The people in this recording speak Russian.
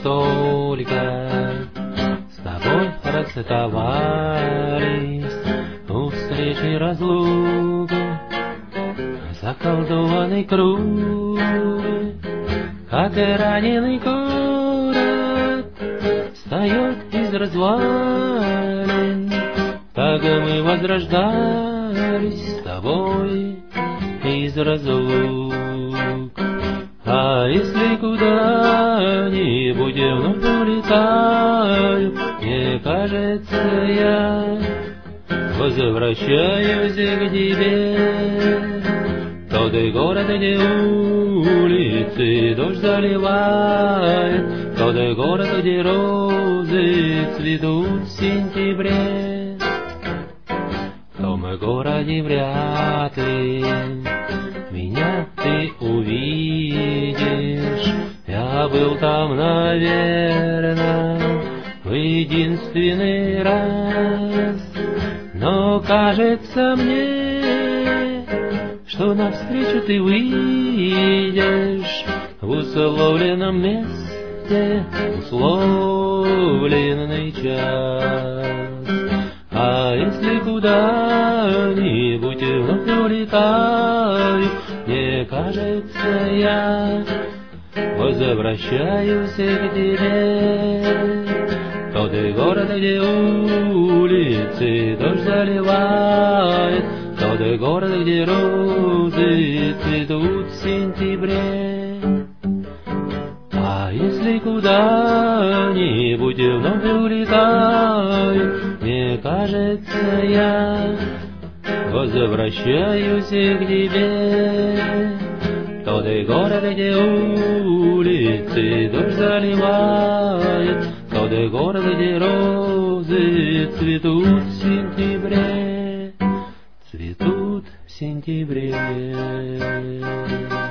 столько с тобой расцветовались у встречи и разлуки. Заколдованный круг, как и раненый город, встает из развалин. Так мы возрождались с тобой из разлук. А если куда-нибудь вновь улетаю, мне кажется, я возвращаюсь к тебе. Тот город, где улицы дождь заливает, тот город, где розы цветут в сентябре. В том городе вряд ли меня ты увидишь. Я был там, наверное, в единственный раз. Но кажется мне, что навстречу ты выйдешь в условленном месте, условленный час. А если куда-нибудь вновь улетаю, мне кажется, я возвращаюсь к тебе. Тот город, где улицы дождь заливает, тот город, где розы цветут в сентябре. А если куда-нибудь вновь улетаю, мне кажется, я возвращаюсь к тебе. Тот город, где улицы дождь заливает, тот город, где розы цветут в сентябре, цветут в сентябре.